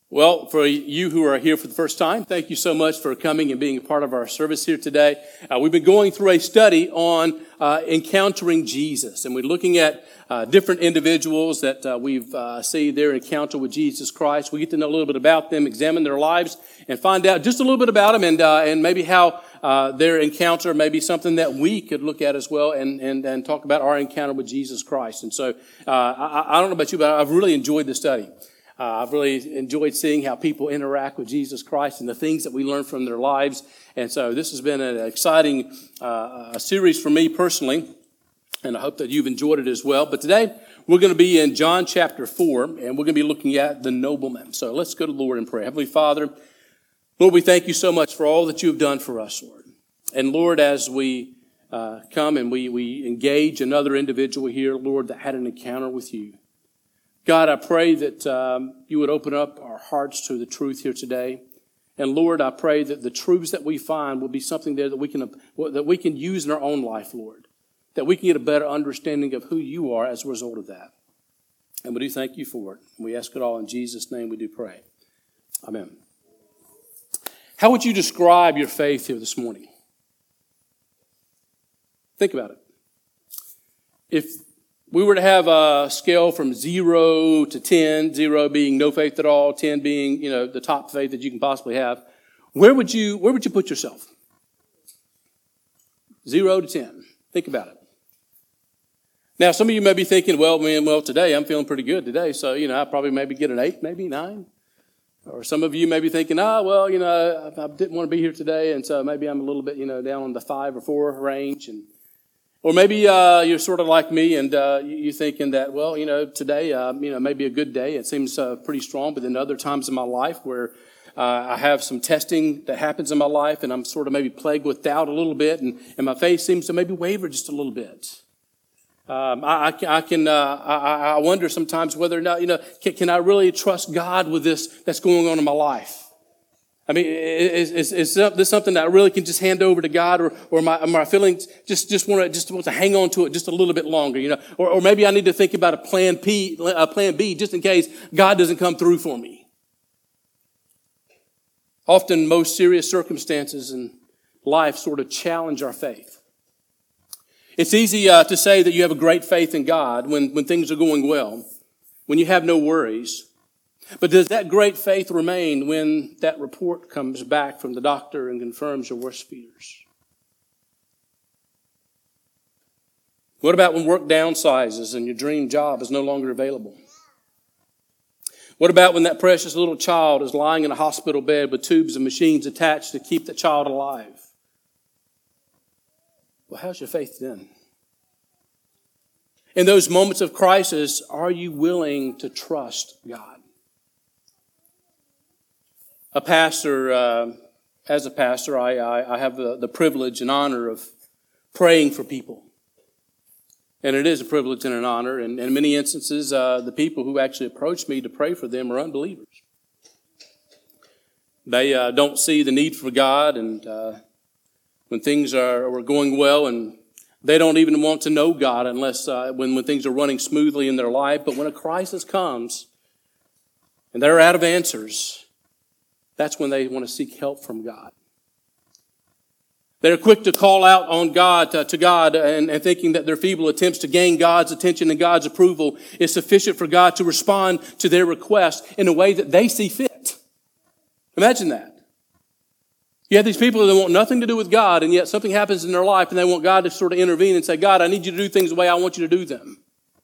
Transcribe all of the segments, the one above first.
Well, for you who are here for the first time, thank you so much for coming and being a part of our service here today. We've been going through a study on encountering Jesus, and we're looking at different individuals that we've see their encounter with Jesus Christ. We get to know a little bit about them, examine their lives, and find out just a little bit about them, and maybe how their encounter may be something that we could look at as well, and talk about our encounter with Jesus Christ. And so, I don't know about you, but I've really enjoyed the study. I've really enjoyed seeing how people interact with Jesus Christ and the things that we learn from their lives. And so this has been an exciting series for me personally, and I hope that you've enjoyed it as well. But today we're going to be in John chapter 4, and we're going to be looking at the nobleman. So let's go to the Lord in prayer. Heavenly Father, Lord, we thank you so much for all that you have done for us, Lord. And Lord, as we come and we engage another individual here, Lord, that had an encounter with you, God, I pray that you would open up our hearts to the truth here today. And Lord, I pray that the truths that we find will be something there that we can use in our own life, Lord. That we can get a better understanding of who you are as a result of that. And we do thank you for it. We ask it all in Jesus' name we do pray. Amen. How would you describe your faith here this morning? Think about it. If we were to have a scale from 0 to 10, 0 being no faith at all, 10 being, the top faith that you can possibly have, where would you put yourself? 0 to 10. Think about it. Now, some of you may be thinking, well, today I'm feeling pretty good today, so, I probably maybe get an 8, maybe 9. Or some of you may be thinking, I didn't want to be here today, and so maybe I'm a little bit, down on the 5 or 4 range, or maybe you're sort of like me, and you're thinking that, today, may be a good day. It seems pretty strong, but then other times in my life where I have some testing that happens in my life, and I'm sort of maybe plagued with doubt a little bit, and my faith seems to maybe waver just a little bit. I wonder sometimes whether or not, can I really trust God with this that's going on in my life? I mean, is this something that I really can just hand over to God, or my feelings just want to hang on to it just a little bit longer, or maybe I need to think about a plan B, just in case God doesn't come through for me. Often, most serious circumstances in life sort of challenge our faith. It's easy to say that you have a great faith in God when things are going well, when you have no worries. But does that great faith remain when that report comes back from the doctor and confirms your worst fears? What about when work downsizes and your dream job is no longer available? What about when that precious little child is lying in a hospital bed with tubes and machines attached to keep the child alive? Well, how's your faith then? In those moments of crisis, are you willing to trust God? As a pastor, I have the privilege and honor of praying for people. And it is a privilege and an honor. And in many instances, the people who actually approach me to pray for them are unbelievers. They don't see the need for God, and when things are going well, and they don't even want to know God unless when things are running smoothly in their life. But when a crisis comes and they're out of answers, that's when they want to seek help from God. They're quick to call out on God, to God, and thinking that their feeble attempts to gain God's attention and God's approval is sufficient for God to respond to their request in a way that they see fit. Imagine that. You have these people that want nothing to do with God, and yet something happens in their life, and they want God to sort of intervene and say, God, I need you to do things the way I want you to do them.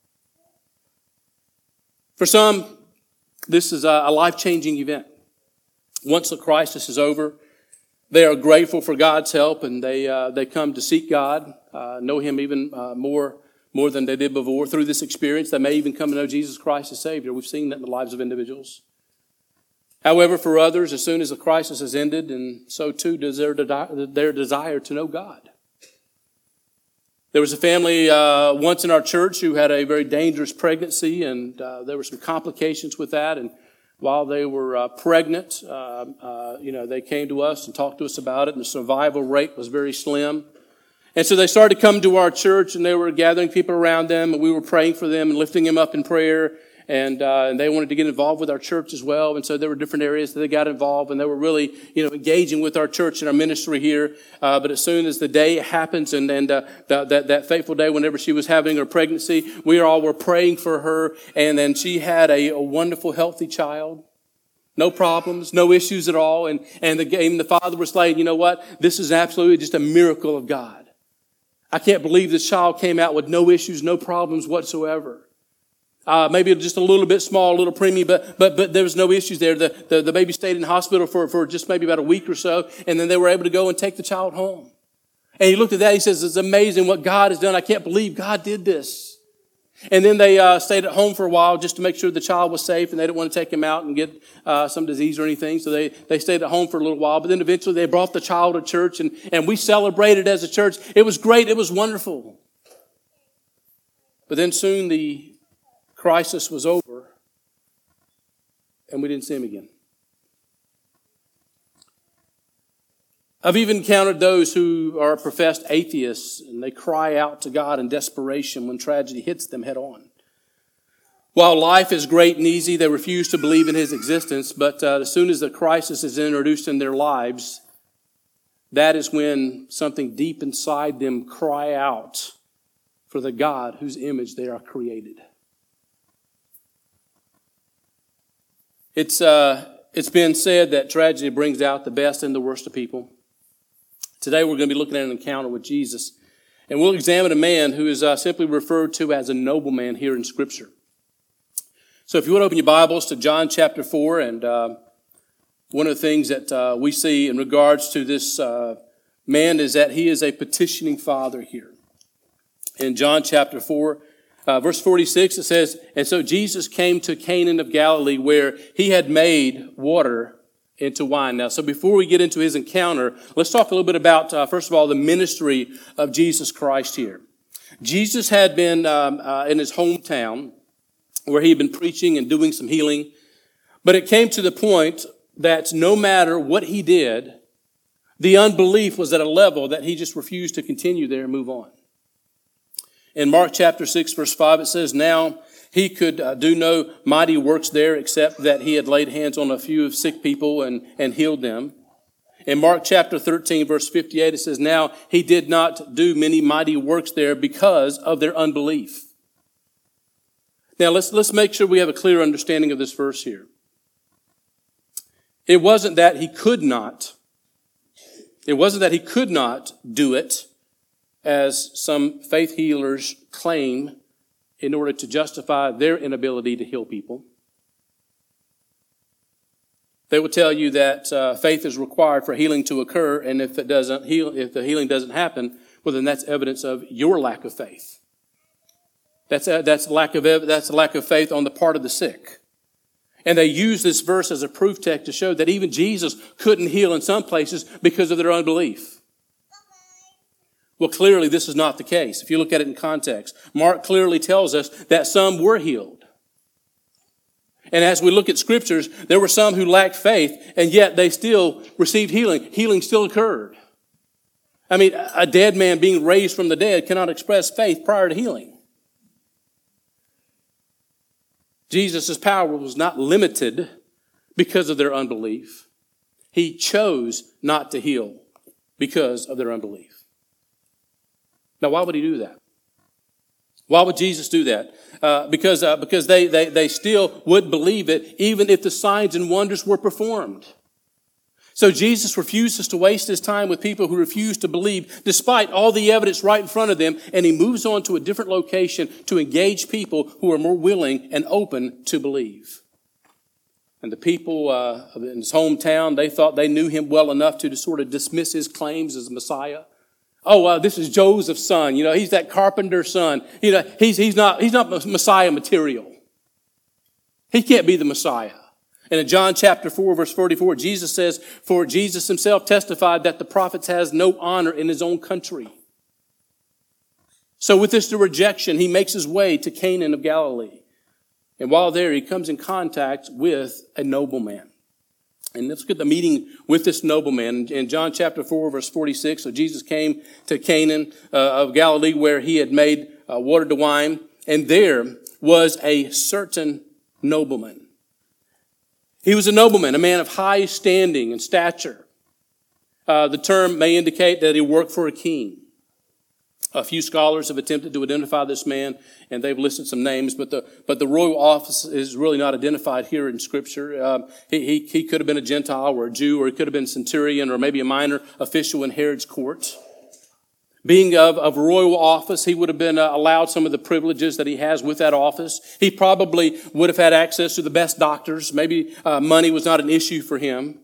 For some, this is a life-changing event. Once the crisis is over, they are grateful for God's help, and they come to seek God, know Him even more than they did before. Through this experience, they may even come to know Jesus Christ as Savior. We've seen that in the lives of individuals. However, for others, as soon as the crisis has ended, and so too does their desire to know God. There was a family once in our church who had a very dangerous pregnancy, and there were some complications with that, and while they were pregnant, they came to us and talked to us about it, and the survival rate was very slim. And so they started to come to our church, and they were gathering people around them, and we were praying for them and lifting them up in prayer. and they wanted to get involved with our church as well. And so there were different areas that they got involved, and they were really, engaging with our church and our ministry here. But as soon as the day happens, and that fateful day, whenever she was having her pregnancy, we all were praying for her, and then she had a wonderful, healthy child. No problems, no issues at all. And the father was like, you know what? This is absolutely just a miracle of God. I can't believe this child came out with no issues, no problems whatsoever. Maybe just a little bit small, a little preemie, but there was no issues there. The baby stayed in the hospital for just maybe about a week or so, and then they were able to go and take the child home. And he looked at that, he says, it's amazing what God has done. I can't believe God did this. And then they stayed at home for a while just to make sure the child was safe, and they didn't want to take him out and get some disease or anything. So they stayed at home for a little while. But then eventually they brought the child to church, and we celebrated as a church. It was great. It was wonderful. But then soon the crisis was over, and we didn't see him again. I've even encountered those who are professed atheists, and they cry out to God in desperation when tragedy hits them head on. While life is great and easy, they refuse to believe in His existence, but as soon as the crisis is introduced in their lives, that is when something deep inside them cry out for the God whose image they are created. It's been said that tragedy brings out the best and the worst of people. Today we're going to be looking at an encounter with Jesus. And we'll examine a man who is simply referred to as a nobleman here in Scripture. So if you want to open your Bibles to John chapter 4, and one of the things that we see in regards to this man is that he is a petitioning father here. In John chapter 4, verse 46, it says, "And so Jesus came to Cana of Galilee, where he had made water into wine." Now, so before we get into his encounter, let's talk a little bit about, first of all, the ministry of Jesus Christ here. Jesus had been in his hometown where he had been preaching and doing some healing, but it came to the point that no matter what he did, the unbelief was at a level that he just refused to continue there and move on. In Mark chapter 6, verse 5, it says, "Now he could do no mighty works there except that he had laid hands on a few sick people and healed them." In Mark chapter 13, verse 58, it says, "Now he did not do many mighty works there because of their unbelief." Now let's make sure we have a clear understanding of this verse here. It wasn't that he could not do it, as some faith healers claim, in order to justify their inability to heal people. They will tell you that faith is required for healing to occur, and if the healing doesn't happen, well, then that's evidence of your lack of faith. That's lack of faith on the part of the sick. And they use this verse as a proof text to show that even Jesus couldn't heal in some places because of their unbelief. Well, clearly this is not the case. If you look at it in context, Mark clearly tells us that some were healed. And as we look at scriptures, there were some who lacked faith, and yet they still received healing. Healing still occurred. I mean, a dead man being raised from the dead cannot express faith prior to healing. Jesus' power was not limited because of their unbelief. He chose not to heal because of their unbelief. Now, why would he do that? Why would Jesus do that? Because they still would believe it even if the signs and wonders were performed. So Jesus refuses to waste his time with people who refuse to believe despite all the evidence right in front of them, and he moves on to a different location to engage people who are more willing and open to believe. And the people in his hometown, they thought they knew him well enough to sort of dismiss his claims as Messiah. Oh, this is Joseph's son. He's that carpenter's son. He's not Messiah material. He can't be the Messiah. And in John chapter 4, verse 44, Jesus says, "For Jesus himself testified that the prophets has no honor in his own country." So with this rejection, he makes his way to Cana of Galilee. And while there, he comes in contact with a nobleman. And let's look at the meeting with this nobleman. In John chapter 4, verse 46, so Jesus came to Cana of Galilee, where he had made water to wine. And there was a certain nobleman. He was a nobleman, a man of high standing and stature. The term may indicate that he worked for a king. A few scholars have attempted to identify this man, and they've listed some names, but the royal office is really not identified here in Scripture. He could have been a Gentile or a Jew, or he could have been a centurion, or maybe a minor official in Herod's court. Being of royal office, he would have been allowed some of the privileges that he has with that office. He probably would have had access to the best doctors. Maybe money was not an issue for him.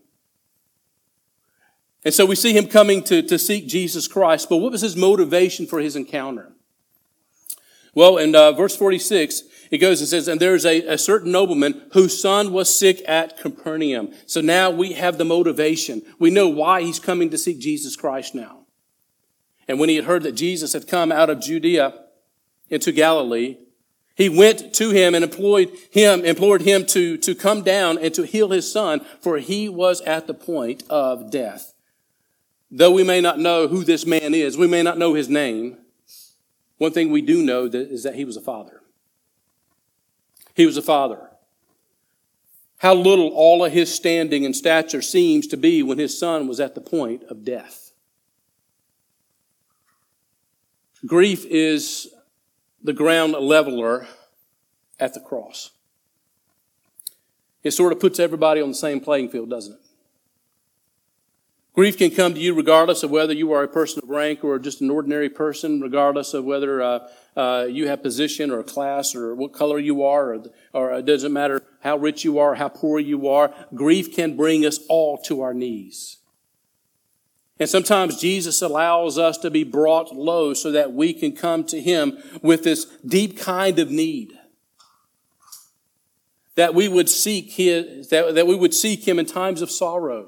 And so we see him coming to seek Jesus Christ. But what was his motivation for his encounter? Well, in verse 46, it goes and says, and there's a certain nobleman whose son was sick at Capernaum. So now we have the motivation. We know why he's coming to seek Jesus Christ now. And when he had heard that Jesus had come out of Judea into Galilee, he went to him and implored him to come down and to heal his son, for he was at the point of death. Though we may not know who this man is, we may not know his name, one thing we do know is that he was a father. He was a father. How little all of his standing and stature seems to be when his son was at the point of death. Grief is the ground leveler at the cross. It sort of puts everybody on the same playing field, doesn't it? Grief can come to you regardless of whether you are a person of rank or just an ordinary person, regardless of whether you have position or class or what color you are, or it doesn't matter how rich you are, how poor you are. Grief can bring us all to our knees. And sometimes Jesus allows us to be brought low so that we can come to him with this deep kind of need. That we would seek him in times of sorrow.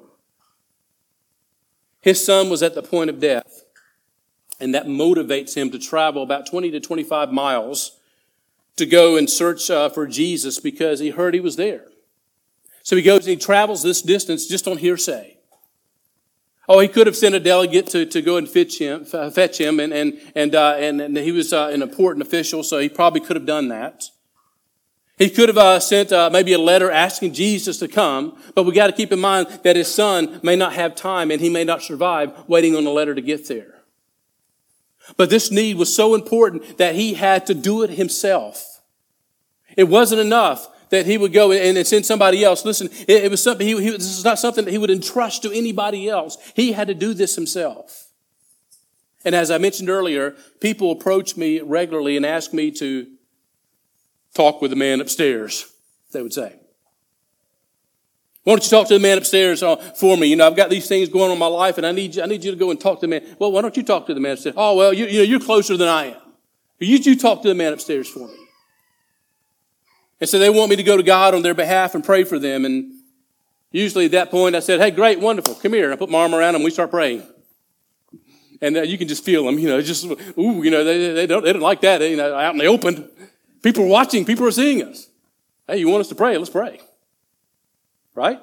His son was at the point of death, and that motivates him to travel about 20 to 25 miles to go and search for Jesus because he heard he was there. So he goes and he travels this distance just on hearsay. Oh, he could have sent a delegate to go and fetch him, and he was an important official, so he probably could have done that. He could have sent maybe a letter asking Jesus to come, but we got to keep in mind that his son may not have time and he may not survive waiting on a letter to get there. But this need was so important that he had to do it himself. It wasn't enough that he would go and send somebody else. Listen, it was something. This is not something that he would entrust to anybody else. He had to do this himself. And as I mentioned earlier, people approach me regularly and ask me to talk with the man upstairs, they would say. Why don't you talk to the man upstairs for me? You know, I've got these things going on in my life, and I need you to go and talk to the man. Well, why don't you talk to the man upstairs? Oh, well, you're closer than I am. You talk to the man upstairs for me. And so they want me to go to God on their behalf and pray for them. And usually at that point, I said, hey, great, wonderful, come here. And I put my arm around them, and we start praying. And you can just feel them, they don't like that, out in the open. People are watching. People are seeing us. Hey, you want us to pray? Let's pray. Right?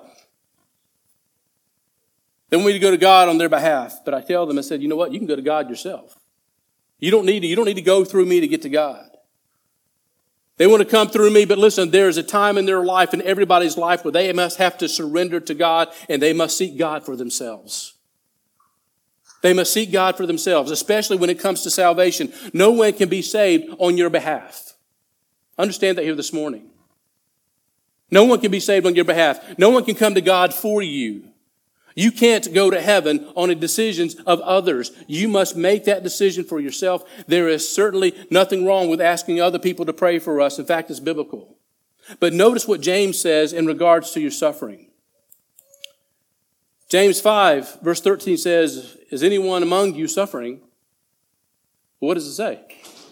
They want me to go to God on their behalf. But I tell them, I said, you know what? You can go to God yourself. You don't need to go through me to get to God. They want to come through me, but listen, there is a time in their life, in everybody's life, where they must have to surrender to God and they must seek God for themselves. They must seek God for themselves, especially when it comes to salvation. No one can be saved on your behalf. Understand that here this morning. No one can be saved on your behalf. No one can come to God for you. You can't go to heaven on the decisions of others. You must make that decision for yourself. There is certainly nothing wrong with asking other people to pray for us. In fact, it's biblical. But notice what James says in regards to your suffering. James 5, verse 13 says, is anyone among you suffering? What does it say?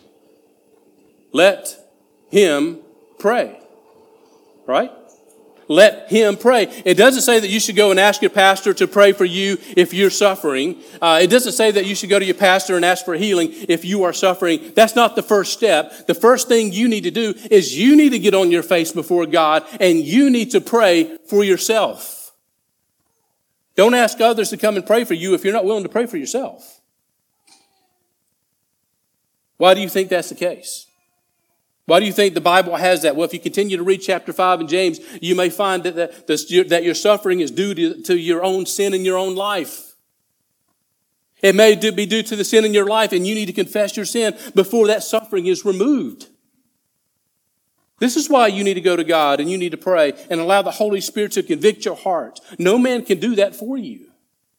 Let him pray. Right? Let him pray. It doesn't say that you should go and ask your pastor to pray for you if you're suffering. It doesn't say that you should go to your pastor and ask for healing if you are suffering. That's not the first step. The first thing you need to do is you need to get on your face before God and you need to pray for yourself. Don't ask others to come and pray for you if you're not willing to pray for yourself. Why do you think that's the case? Why do you think the Bible has that? Well, if you continue to read chapter 5 in James, you may find that your suffering is due to your own sin in your own life. It may be due to the sin in your life, and you need to confess your sin before that suffering is removed. This is why you need to go to God and you need to pray and allow the Holy Spirit to convict your heart. No man can do that for you.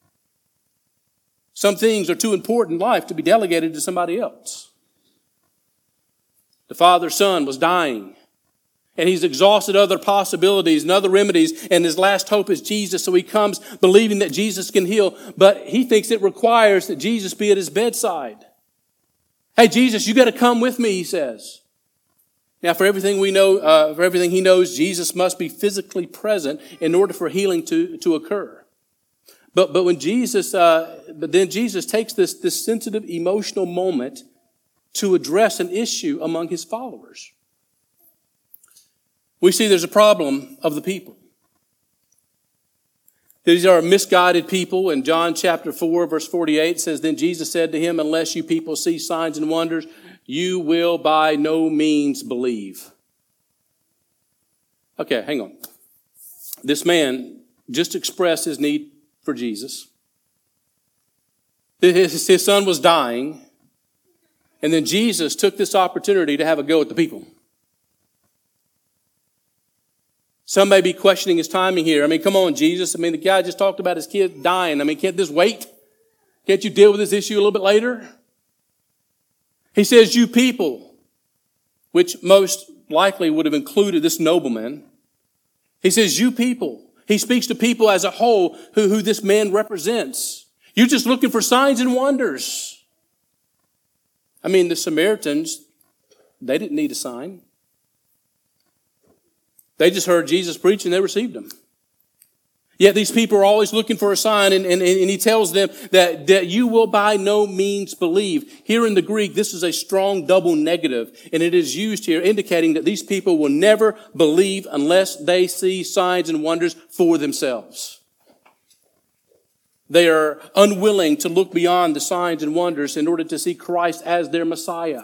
Some things are too important in life to be delegated to somebody else. The father's son was dying, and he's exhausted other possibilities and other remedies, and his last hope is Jesus, so he comes believing that Jesus can heal, but he thinks it requires that Jesus be at his bedside. Hey, Jesus, you got to come with me, he says. Now, for everything we know, for everything he knows, Jesus must be physically present in order for healing to occur. But then Jesus takes this sensitive emotional moment to address an issue among his followers. We see there's a problem of the people. These are misguided people. In John chapter 4, verse 48 says, "Then Jesus said to him, unless you people see signs and wonders, you will by no means believe." Okay, hang on. This man just expressed his need for Jesus. His son was dying. And then Jesus took this opportunity to have a go at the people. Some may be questioning his timing here. I mean, come on, Jesus. I mean, the guy just talked about his kid dying. I mean, can't this wait? Can't you deal with this issue a little bit later? He says, you people, which most likely would have included this nobleman. He says, you people. He speaks to people as a whole who this man represents. You're just looking for signs and wonders. I mean, the Samaritans, they didn't need a sign. They just heard Jesus preach and they received him. Yet these people are always looking for a sign, and he tells them that you will by no means believe. Here in the Greek, this is a strong double negative, and it is used here indicating that these people will never believe unless they see signs and wonders for themselves. They are unwilling to look beyond the signs and wonders in order to see Christ as their Messiah.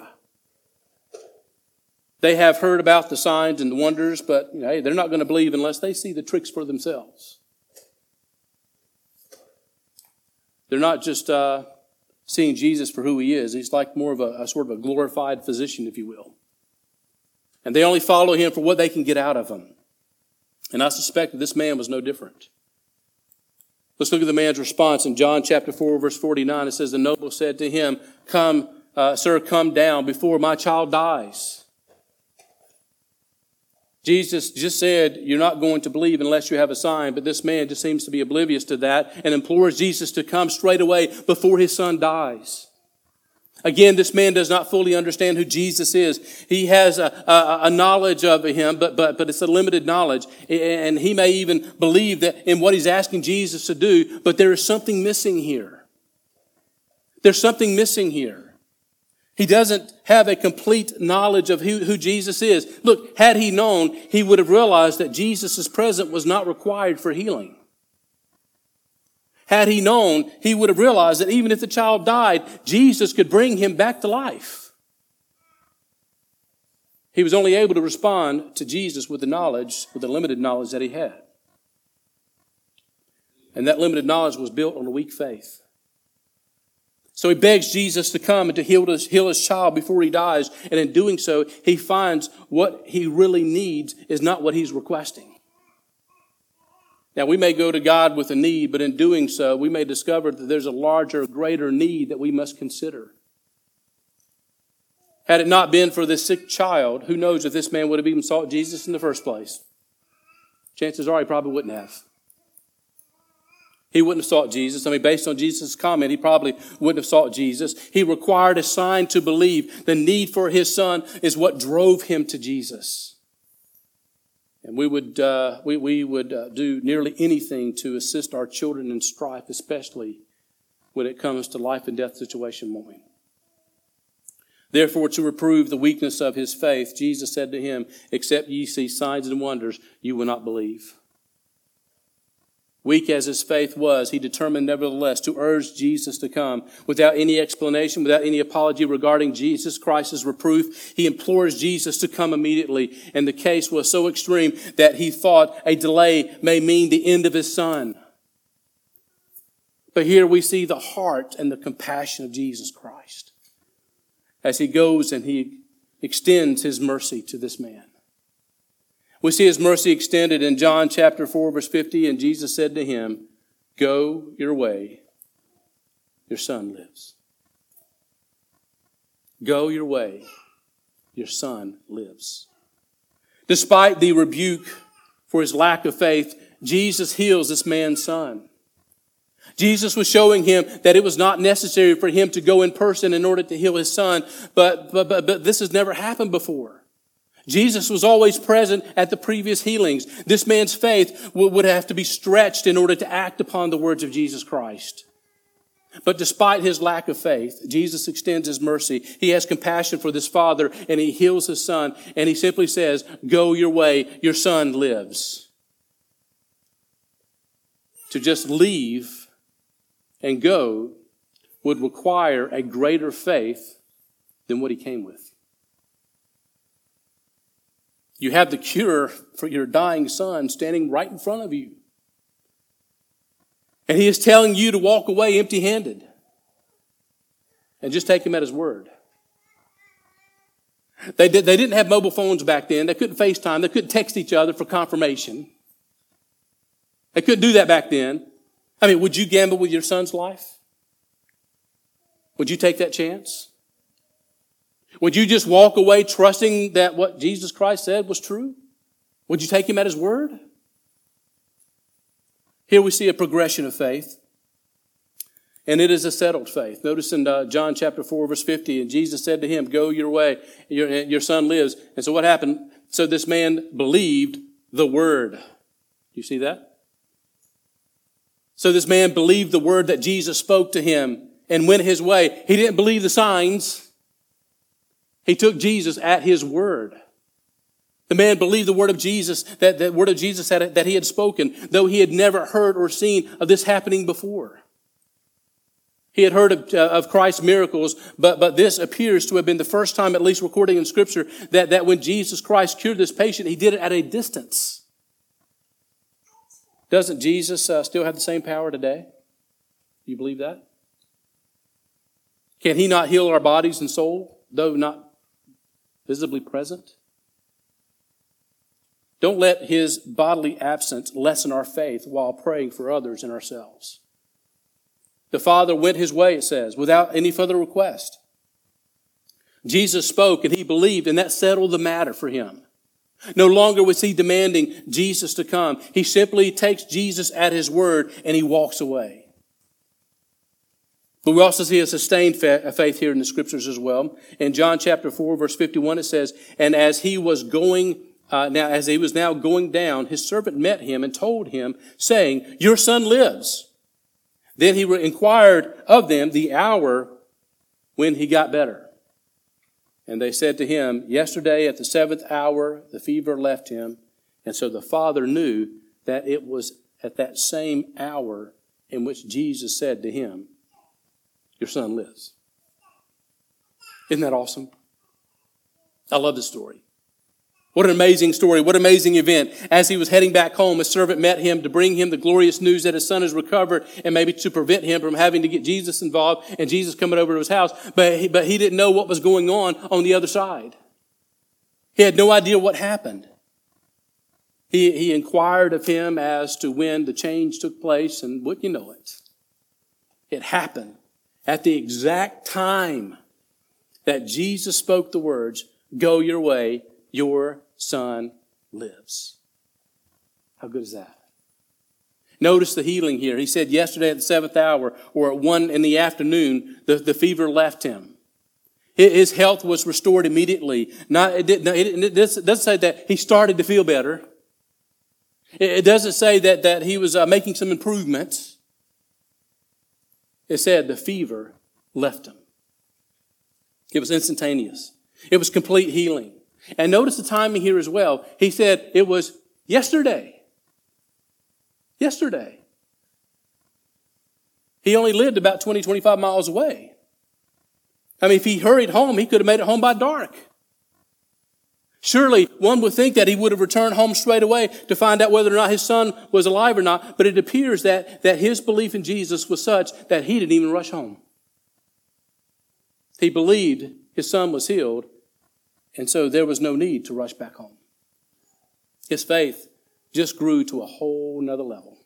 They have heard about the signs and the wonders, but hey, they're not going to believe unless they see the tricks for themselves. They're not just seeing Jesus for who he is. He's like more of a sort of a glorified physician, if you will. And they only follow him for what they can get out of him. And I suspect that this man was no different. Let's look at the man's response in John chapter 4, verse 49. It says, the noble said to him, "Come, sir, come down before my child dies." Jesus just said, you're not going to believe unless you have a sign, but this man just seems to be oblivious to that and implores Jesus to come straight away before his son dies. Again, this man does not fully understand who Jesus is. He has a knowledge of him, but it's a limited knowledge. And he may even believe that in what he's asking Jesus to do, but there is something missing here. There's something missing here. He doesn't have a complete knowledge of who Jesus is. Look, had he known, he would have realized that Jesus' presence was not required for healing. Had he known, he would have realized that even if the child died, Jesus could bring him back to life. He was only able to respond to Jesus with the limited knowledge that he had. And that limited knowledge was built on a weak faith. So he begs Jesus to come and to heal his child before he dies. And in doing so, he finds what he really needs is not what he's requesting. Now, we may go to God with a need, but in doing so, we may discover that there's a larger, greater need that we must consider. Had it not been for this sick child, who knows if this man would have even sought Jesus in the first place? Chances are he probably wouldn't have. He wouldn't have sought Jesus. I mean, based on Jesus' comment, he probably wouldn't have sought Jesus. He required a sign to believe. The need for his son is what drove him to Jesus. And we would do nearly anything to assist our children in strife, especially when it comes to life and death situation, won't we? Therefore, to reprove the weakness of his faith, Jesus said to him, "Except ye see signs and wonders, you will not believe." Weak as his faith was, he determined nevertheless to urge Jesus to come. Without any explanation, without any apology regarding Jesus Christ's reproof, he implores Jesus to come immediately. And the case was so extreme that he thought a delay may mean the end of his son. But here we see the heart and the compassion of Jesus Christ as he goes and he extends his mercy to this man. We see his mercy extended in John chapter 4, verse 50, and Jesus said to him, "Go your way, your son lives." Go your way, your son lives. Despite the rebuke for his lack of faith, Jesus heals this man's son. Jesus was showing him that it was not necessary for him to go in person in order to heal his son, but this has never happened before. Jesus was always present at the previous healings. This man's faith would have to be stretched in order to act upon the words of Jesus Christ. But despite his lack of faith, Jesus extends his mercy. He has compassion for this father and he heals his son. And he simply says, "Go your way, your son lives." To just leave and go would require a greater faith than what he came with. You have the cure for your dying son standing right in front of you. And he is telling you to walk away empty-handed and just take him at his word. They didn't have mobile phones back then. They couldn't FaceTime. They couldn't text each other for confirmation. They couldn't do that back then. I mean, would you gamble with your son's life? Would you take that chance? Would you just walk away trusting that what Jesus Christ said was true? Would you take him at his word? Here we see a progression of faith. And it is a settled faith. Notice in John chapter 4, verse 50, and Jesus said to him, "Go your way, your son lives." And so what happened? So this man believed the word. You see that? So this man believed the word that Jesus spoke to him and went his way. He didn't believe the signs. He took Jesus at his word. The man believed the word of Jesus, that word of Jesus that he had spoken, though he had never heard or seen of this happening before. He had heard of Christ's miracles, but this appears to have been the first time, at least recording in Scripture, that when Jesus Christ cured this patient, he did it at a distance. Doesn't Jesus still have the same power today? Do you believe that? Can he not heal our bodies and soul, though not visibly present? Don't let his bodily absence lessen our faith while praying for others and ourselves. The Father went his way, it says, without any further request. Jesus spoke and he believed, and that settled the matter for him. No longer was he demanding Jesus to come. He simply takes Jesus at his word and he walks away. But we also see a sustained faith here in the Scriptures as well. In John chapter 4, verse 51, it says, "And as he was now going down, his servant met him and told him, saying, 'Your son lives.' Then he inquired of them the hour when he got better. And they said to him, 'Yesterday at the 7th hour, the fever left him.' And so the father knew that it was at that same hour in which Jesus said to him, 'Your son lives.'" Isn't that awesome? I love this story. What an amazing story. What an amazing event. As he was heading back home, a servant met him to bring him the glorious news that his son has recovered and maybe to prevent him from having to get Jesus involved and Jesus coming over to his house. But he didn't know what was going on the other side. He had no idea what happened. He inquired of him as to when the change took place, and wouldn't you know it? It happened at the exact time that Jesus spoke the words, "Go your way, your son lives." How good is that? Notice the healing here. He said yesterday at the 7th hour, or at 1 in the afternoon, the fever left him. His health was restored immediately. It doesn't say that he started to feel better. It doesn't say that he was making some improvements. It said the fever left him. It was instantaneous. It was complete healing. And notice the timing here as well. He said it was yesterday. Yesterday. He only lived about 20, 25 miles away. I mean, if he hurried home, he could have made it home by dark. Surely one would think that he would have returned home straight away to find out whether or not his son was alive or not. But it appears that his belief in Jesus was such that he didn't even rush home. He believed his son was healed, and so there was no need to rush back home. His faith just grew to a whole nother level.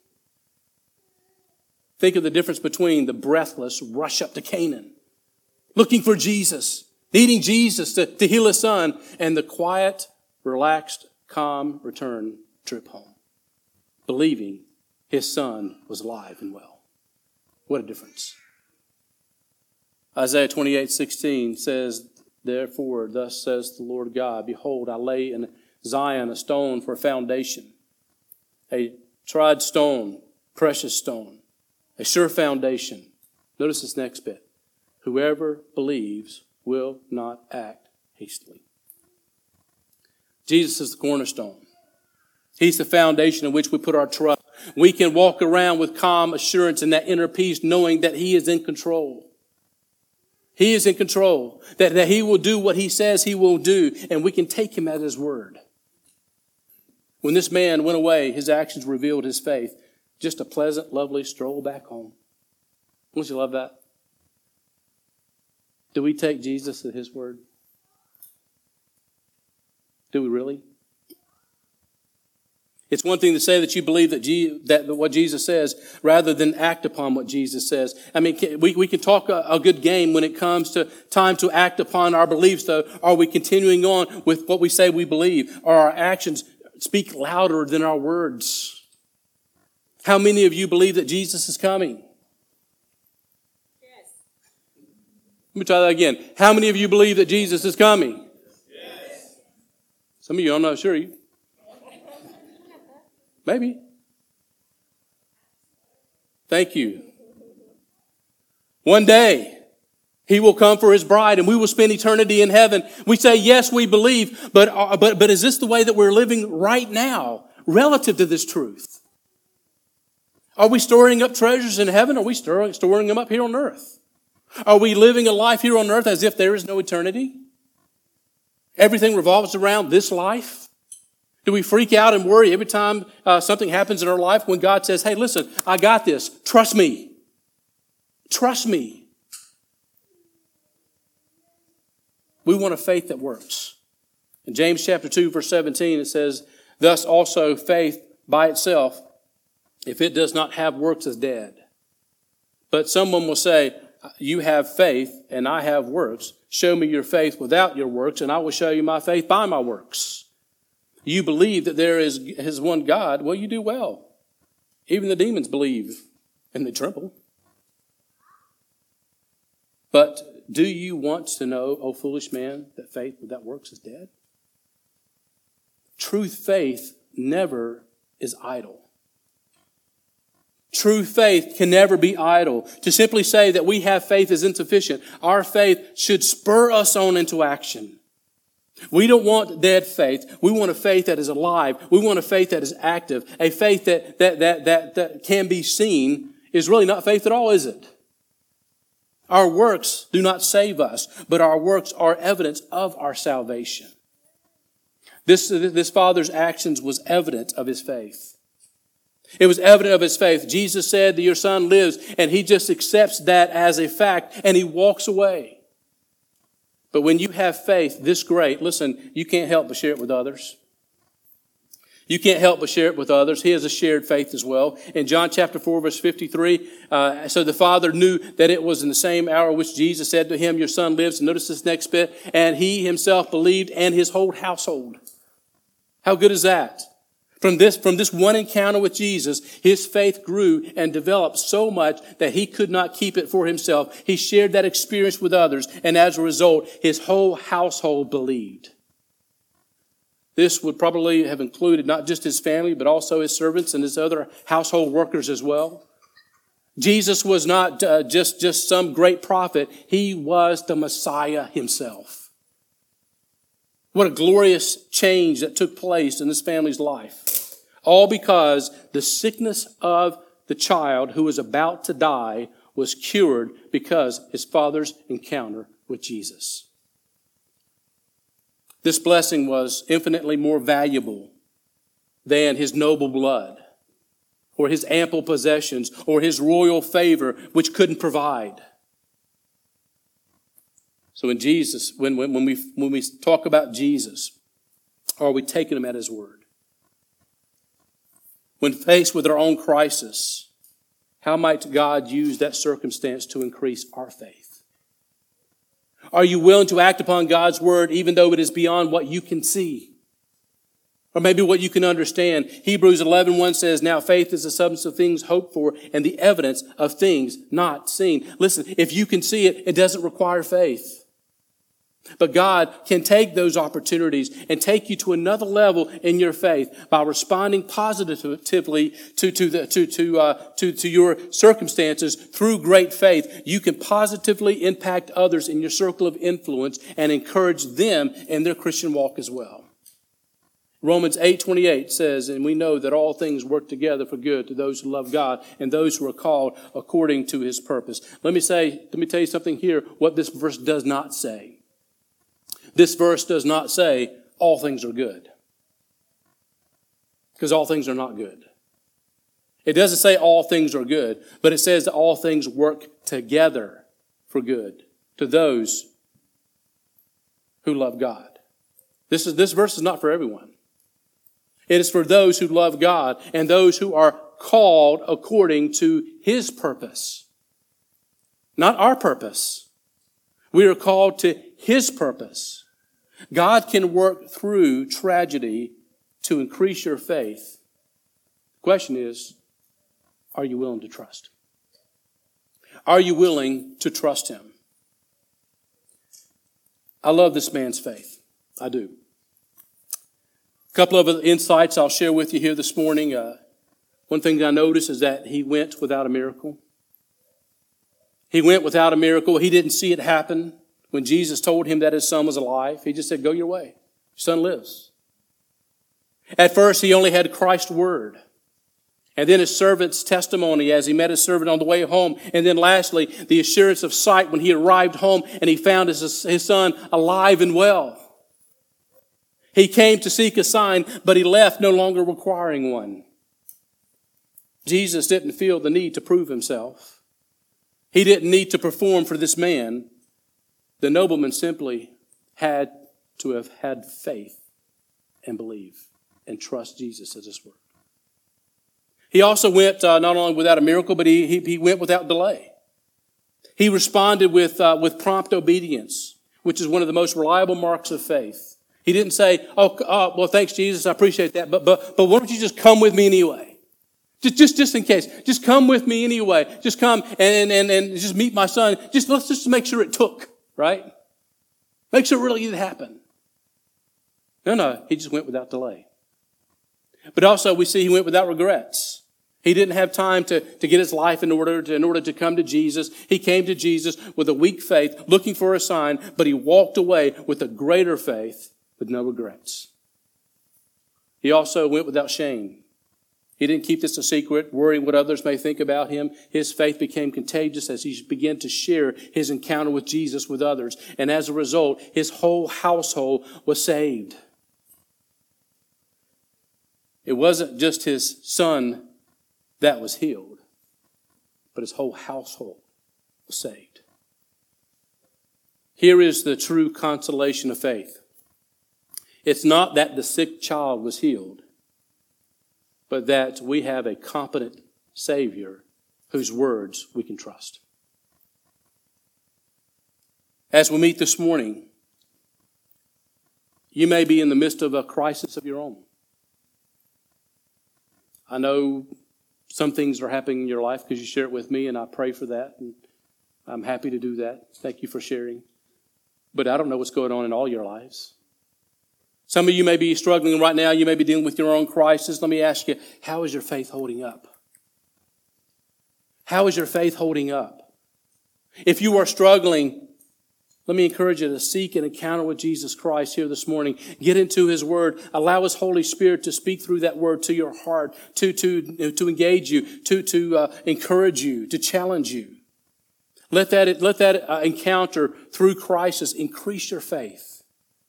Think of the difference between the breathless rush up to Canaan, looking for Jesus, needing Jesus to heal his son, and the quiet, relaxed, calm return trip home, believing his son was alive and well. What a difference. Isaiah 28:16 says, therefore, thus says the Lord God, behold, I lay in Zion a stone for a foundation, a tried stone, precious stone, a sure foundation. Notice this next bit. Whoever believes will not act hastily. Jesus is the cornerstone. He's the foundation in which we put our trust. We can walk around with calm assurance and that inner peace, knowing that He is in control. He is in control, that He will do what He says He will do, and we can take Him at His word. When this man went away, his actions revealed his faith. Just a pleasant, lovely stroll back home. Don't you love that? Do we take Jesus at His word? Do we really? It's one thing to say that you believe that what Jesus says rather than act upon what Jesus says. I mean, we can talk a good game when it comes to time to act upon our beliefs, though. Are we continuing on with what we say we believe? Are our actions speak louder than our words? How many of you believe that Jesus is coming? Yes. Let me try that again. How many of you believe that Jesus is coming? Yes. Some of you, I'm not sure. Maybe. Thank you. One day, He will come for His bride and we will spend eternity in heaven. We say, yes, we believe, but is this the way that we're living right now relative to this truth? Are we storing up treasures in heaven? Or are we storing them up here on earth? Are we living a life here on earth as if there is no eternity? Everything revolves around this life? Do we freak out and worry every time something happens in our life when God says, hey, listen, I got this. Trust me. Trust me. We want a faith that works. In James chapter 2, verse 17, it says, thus also faith by itself, if it does not have works, is dead. But someone will say, you have faith and I have works. Show me your faith without your works and I will show you my faith by my works. You believe that there is one God. Well, you do well. Even the demons believe and they tremble. But do you want to know, O foolish man, that faith without works is dead? True faith never is idle. True faith can never be idle. To simply say that we have faith is insufficient. Our faith should spur us on into action. We don't want dead faith. We want a faith that is alive. We want a faith that is active. A faith that can be seen is really not faith at all, is it? Our works do not save us, but our works are evidence of our salvation. This father's actions was evidence of his faith. It was evident of his faith. Jesus said that your son lives, and he just accepts that as a fact, and he walks away. But when you have faith this great, listen, you can't help but share it with others. You can't help but share it with others. He has a shared faith as well. In John chapter 4, verse 53, so the father knew that it was in the same hour which Jesus said to him, your son lives. And notice this next bit. And he himself believed and his whole household. How good is that? From this one encounter with Jesus, his faith grew and developed so much that he could not keep it for himself. He shared that experience with others, and as a result, his whole household believed. This would probably have included not just his family, but also his servants and his other household workers as well. Jesus was not just some great prophet. He was the Messiah himself. What a glorious change that took place in this family's life. All because the sickness of the child who was about to die was cured because his father's encounter with Jesus. This blessing was infinitely more valuable than his noble blood, or his ample possessions, or his royal favor, which couldn't provide. So in Jesus, when we talk about Jesus, are we taking him at his word? When faced with our own crisis, how might God use that circumstance to increase our faith? Are you willing to act upon God's word even though it is beyond what you can see? Or maybe what you can understand. Hebrews 11:1 says, now faith is the substance of things hoped for and the evidence of things not seen. Listen, if you can see it, it doesn't require faith. But God can take those opportunities and take you to another level in your faith by responding positively to your circumstances through great faith. You can positively impact others in your circle of influence and encourage them in their Christian walk as well. Romans 8:28 says, and we know that all things work together for good to those who love God and those who are called according to his purpose. Let me tell you something here, what this verse does not say. This verse does not say all things are good. Because all things are not good. It doesn't say all things are good, but it says that all things work together for good to those who love God. This verse is not for everyone. It is for those who love God and those who are called according to his purpose. Not our purpose. We are called to his purpose. God can work through tragedy to increase your faith. The question is, are you willing to trust? Are you willing to trust him? I love this man's faith. I do. A couple of insights I'll share with you here this morning. One thing that I noticed is that he went without a miracle. He went without a miracle. He didn't see it happen. When Jesus told him that his son was alive, he just said, go your way. Your son lives. At first, he only had Christ's word. And then his servant's testimony as he met his servant on the way home. And then lastly, the assurance of sight when he arrived home and he found his son alive and well. He came to seek a sign, but he left no longer requiring one. Jesus didn't feel the need to prove himself. He didn't need to perform for this man. The nobleman simply had to have had faith and believe and trust Jesus at his word. He also went not only without a miracle, but he went without delay. He responded with prompt obedience, which is one of the most reliable marks of faith. He didn't say, well, thanks, Jesus, I appreciate that, but why don't you just come with me anyway? Just in case. Just come with me anyway. Just come and just meet my son. Let's just make sure it took. Right? Make sure it really did happen. No, he just went without delay. But also we see he went without regrets. He didn't have time to get his life in order to come to Jesus. He came to Jesus with a weak faith, looking for a sign, but he walked away with a greater faith with no regrets. He also went without shame. He didn't keep this a secret, worrying what others may think about him. His faith became contagious as he began to share his encounter with Jesus with others. And as a result, his whole household was saved. It wasn't just his son that was healed, but his whole household was saved. Here is the true consolation of faith. It's not that the sick child was healed, but that we have a competent Savior whose words we can trust. As we meet this morning, you may be in the midst of a crisis of your own. I know some things are happening in your life because you share it with me, and I pray for that, and I'm happy to do that. Thank you for sharing. But I don't know what's going on in all your lives. Some of you may be struggling right now. You may be dealing with your own crisis. Let me ask you, how is your faith holding up? How is your faith holding up? If you are struggling, let me encourage you to seek an encounter with Jesus Christ here this morning. Get into his word. Allow his Holy Spirit to speak through that word to your heart, to engage you, to encourage you, to challenge you. Let that encounter through crisis increase your faith.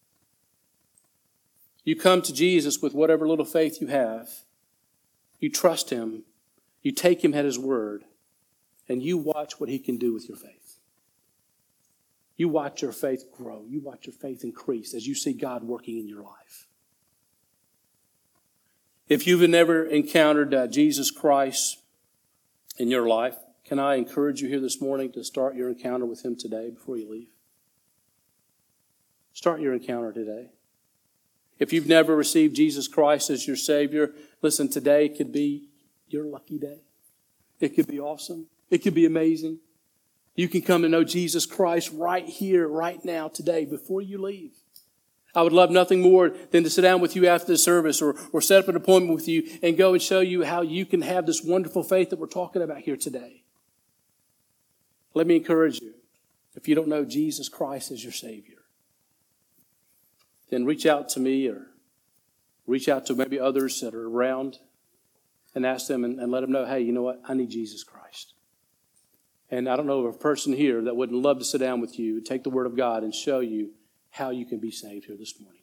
You come to Jesus with whatever little faith you have. You trust Him. You take Him at His word. And you watch what He can do with your faith. You watch your faith grow. You watch your faith increase as you see God working in your life. If you've never encountered Jesus Christ in your life, can I encourage you here this morning to start your encounter with Him today before you leave? Start your encounter today. If you've never received Jesus Christ as your Savior, listen, today could be your lucky day. It could be awesome. It could be amazing. You can come to know Jesus Christ right here, right now, today, before you leave. I would love nothing more than to sit down with you after the service or set up an appointment with you and go and show you how you can have this wonderful faith that we're talking about here today. Let me encourage you. If you don't know Jesus Christ as your Savior, then reach out to me or reach out to maybe others that are around and ask them and let them know, hey, you know what? I need Jesus Christ. And I don't know of a person here that wouldn't love to sit down with you, take the Word of God and show you how you can be saved here this morning.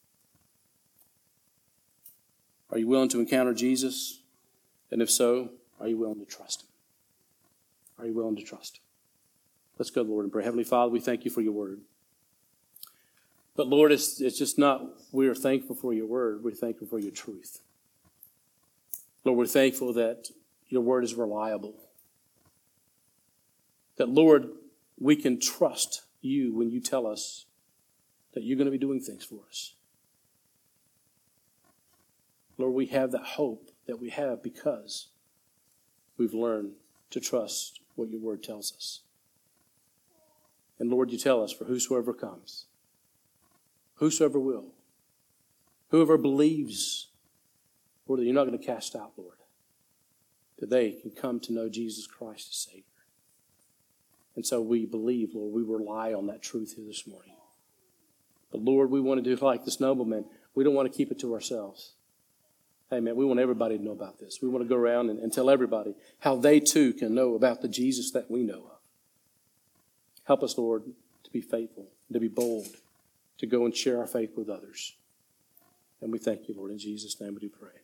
Are you willing to encounter Jesus? And if so, are you willing to trust Him? Are you willing to trust Him? Let's go to the Lord and pray. Heavenly Father, we thank you for your word. But Lord, it's just not we are thankful for your word. We're thankful for your truth. Lord, we're thankful that your word is reliable. That, Lord, we can trust you when you tell us that you're going to be doing things for us. Lord, we have that hope that we have because we've learned to trust what your word tells us. And Lord, you tell us, for whosoever comes, whosoever will, whoever believes, Lord, that you're not going to cast out, Lord, that they can come to know Jesus Christ as Savior. And so we believe, Lord, we rely on that truth here this morning. But Lord, we want to do like this nobleman. We don't want to keep it to ourselves. Amen. We want everybody to know about this. We want to go around and tell everybody how they too can know about the Jesus that we know of. Help us, Lord, to be faithful, to be bold, to go and share our faith with others. And we thank you, Lord. In Jesus' name we do pray.